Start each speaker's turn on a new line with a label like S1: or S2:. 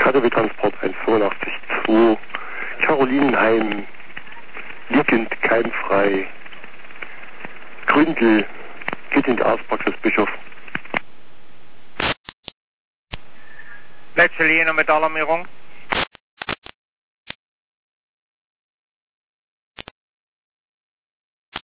S1: KW-Transport 185-2, Carolinenheim, liegend, keimfrei, Gründel, geht in die Arztpraxis Bischof.
S2: Letzte Linie mit Alarmierung.